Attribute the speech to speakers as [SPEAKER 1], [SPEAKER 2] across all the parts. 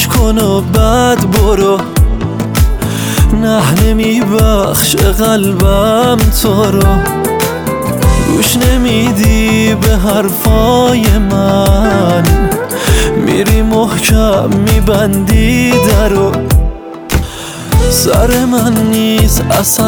[SPEAKER 1] گوش کن و بعد برو، نه نمیبخش قلبم تو رو. گوش نمیدی به حرفای من، میری محکم میبندی درو. سر من نیست اصلا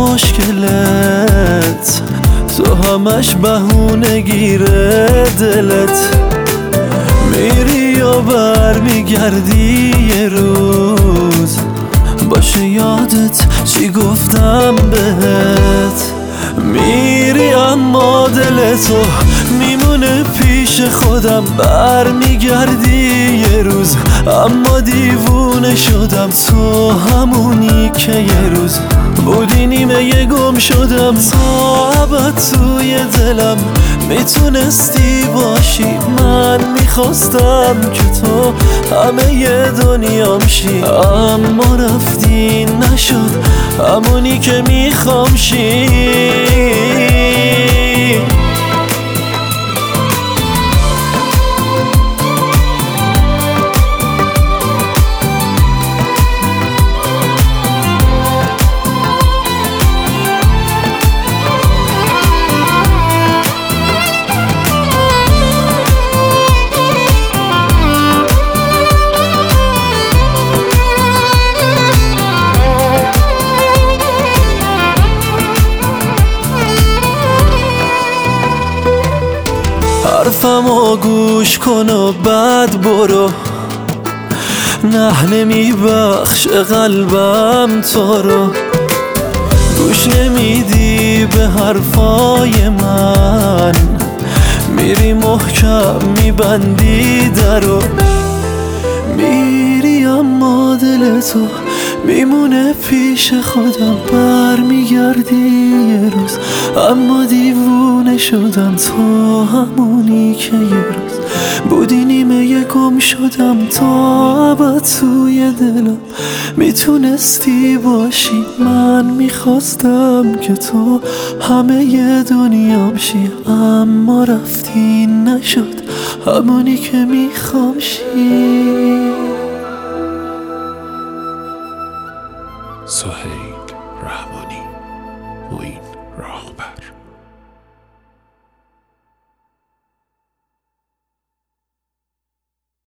[SPEAKER 1] مشکلت، تو همش بهونه گیره دلت. میری یا برمیگردی یه روز، باشه یادت چی گفتم بهت. میری اما دل تو میمونه پیش خودم، برمیگردی یه روز اما دیوونه شدم. تو همونی که یه روز بودی نیمه گم شدم. تا ابد توی دلم میتونستی باشی، من میخواستم که تو همه دنیام شی، اما رفتی نشد همونی که میخوام شی. حرفمو گوش کن و بعد برو، نه نمیبخش قلبم تو رو. گوش نمیدی به حرفای من، میری محکم میبندی درو. میری اما دل تو میمونه پیش خودم، برمیگردی یه روز اما دیوونه شدم. تو همونی که یه روز بودی نیمه گم شدم. تا ابد توی دلم میتونستی باشی، من میخواستم که تو همه دنیام شی، اما رفتی نشد همونی که میخوام شی.
[SPEAKER 2] سهیل